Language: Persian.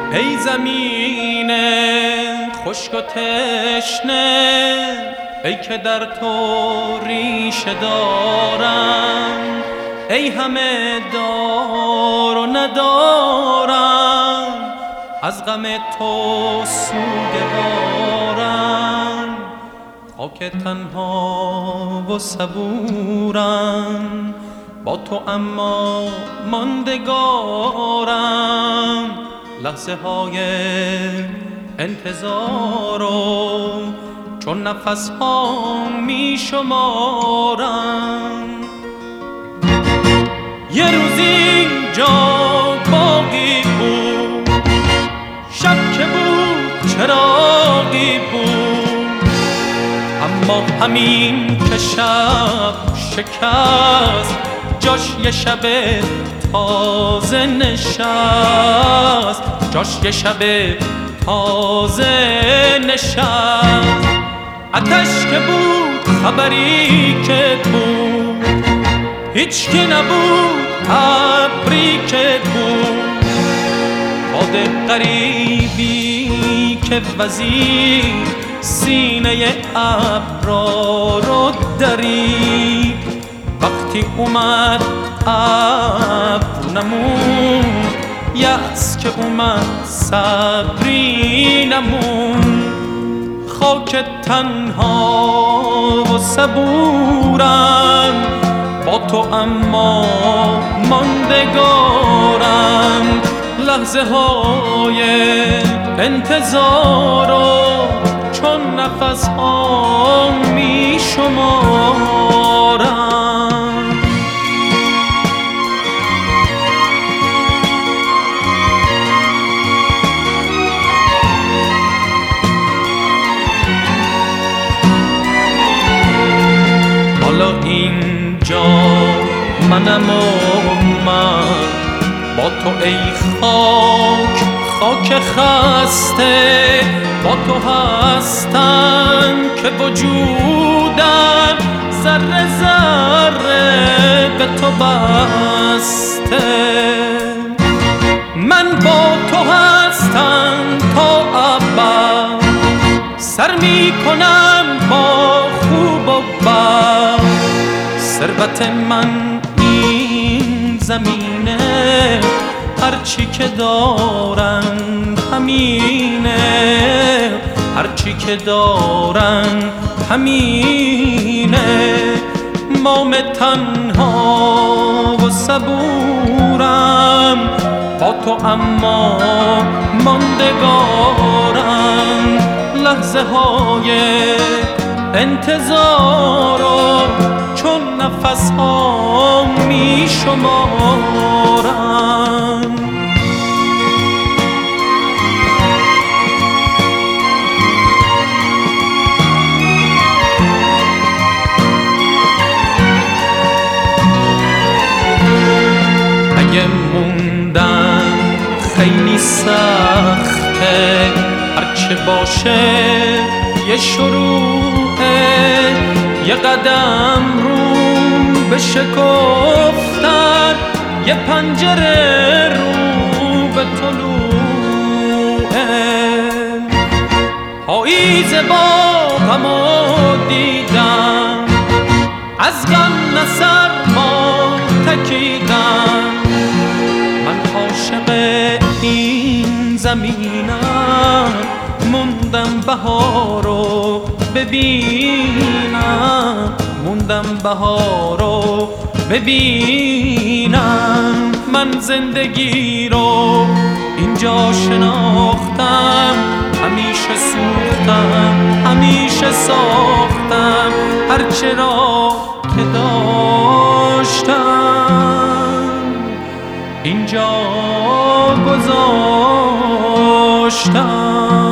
ای زمین خشک و تشنه، ای که در تو ریشه دارم، ای همه دار و ندارم، از غم تو سوگوارم. خاک تنها و صبورم، با تو اما ماندگارم. لحظه های انتظارو چون نفس ها می شمارم. یه روز اینجا باقی بود، شب که بود چراغی بود، اما همین که شب شکست، جاش یه شب تازه نشست، جاش یه شب تازه نشست. آتش که بود، خبری که بود، هیچ کی نبود، ابری که بود، باد غریبی که وزید سینه ابرا رو درید. وقتی اومد ابر نموند، یأس که اومد صبری نموند. خاک تنها و صبورم، با تو اما ماندگارم. لحظه های انتظارو چون نفس ها می شمارم. حالا اینجا منم و من، با تو ای خاک، خاک خسته، با تو هستم که وجودم ذره ذره به تو بسته. من با تو هستم تا ابد، سر می کنم با خوب و بد. ثروت من این زمینه، هرچی که دارم همینه، هرچی که دارم همینه. مام تنها و صبورم، با تو اما ماندگارم. لحظه های انتظارو چون نفس ها می شمارم. اگه موندن خیلی سخته، هرچه باشه یه شروعه، یه قدم رو به شکفتن، یه پنجره رو به طلوعه. پاییز با غمو دیدم، از غم نه سرما تکیدم. من عاشق این زمینم، موندم بهارو ببینم، موندم بهارو ببینم. من زندگی رو اینجا شناختم، همیشه سوختم، همیشه ساختم، هرچه را که داشتم اینجا گذاشتم.